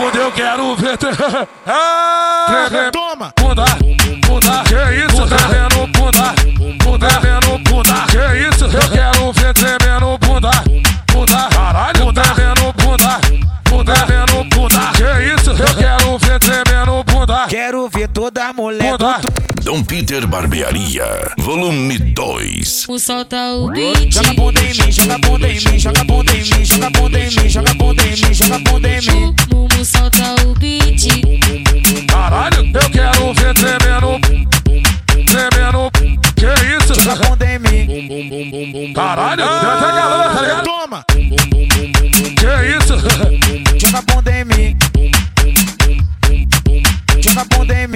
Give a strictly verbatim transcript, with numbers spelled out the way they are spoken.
bunda, eu quero ver. Toma! Bunda, bunda, que isso? Tremendo bunda, bunda, tremendo bunda, que isso? Eu quero ver tremendo bunda, bunda, caralho, bunda, tremendo bunda, bunda, tremendo bunda, que isso? Eu quero ver tremendo bunda. Quero ver toda mulher Bunda. Dom Peter Barbearia, volume dois. Solta o beat. Joga bunda em mim, joga bunda em mim, joga bunda em mim, joga bunda em mim, joga bunda em mim, joga bunda em mim. Mumu solta o beat. Caralho, eu quero ver tremendo, tremendo, que isso? Joga bunda em mim. Caralho, deu até galera, tá ligado? Toma! Que isso? Joga bunda em mim. Joga bunda em mim.